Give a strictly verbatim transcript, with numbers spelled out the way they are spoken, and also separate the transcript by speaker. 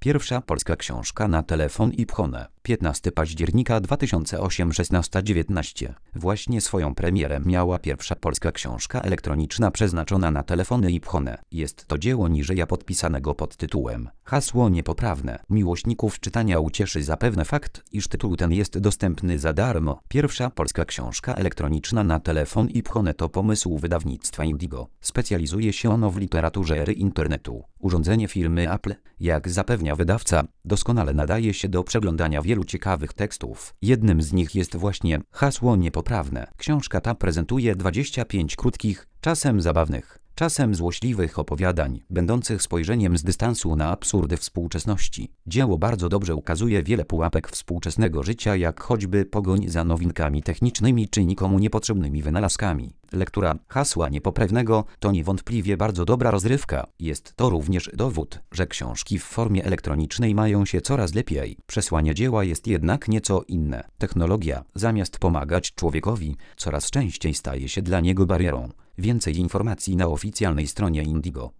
Speaker 1: Pierwsza polska książka na telefon i pchone. piętnastego października dwa tysiące ósmego, szesnasta dziewiętnaście. Właśnie swoją premierę miała pierwsza polska książka elektroniczna przeznaczona na telefony i pchone. Jest to dzieło niżej podpisanego pod tytułem Hasło niepoprawne. Miłośników czytania ucieszy zapewne fakt, iż tytuł ten jest dostępny za darmo. Pierwsza polska książka elektroniczna na telefon i pchone to pomysł wydawnictwa Indigo. Specjalizuje się ono w literaturze ery internetu. Urządzenie firmy Apple, jak zapewnia wydawca, doskonale nadaje się do przeglądania wielu ciekawych tekstów. Jednym z nich jest właśnie Hasło niepoprawne. Książka ta prezentuje dwadzieścia pięć krótkich, czasem zabawnych, czasem złośliwych opowiadań, będących spojrzeniem z dystansu na absurdy współczesności. Dzieło bardzo dobrze ukazuje wiele pułapek współczesnego życia, jak choćby pogoń za nowinkami technicznymi czy nikomu niepotrzebnymi wynalazkami. Lektura Hasła niepoprawnego to niewątpliwie bardzo dobra rozrywka. Jest to również dowód, że książki w formie elektronicznej mają się coraz lepiej. Przesłanie dzieła jest jednak nieco inne. Technologia, zamiast pomagać człowiekowi, coraz częściej staje się dla niego barierą. Więcej informacji na oficjalnej stronie Indigo.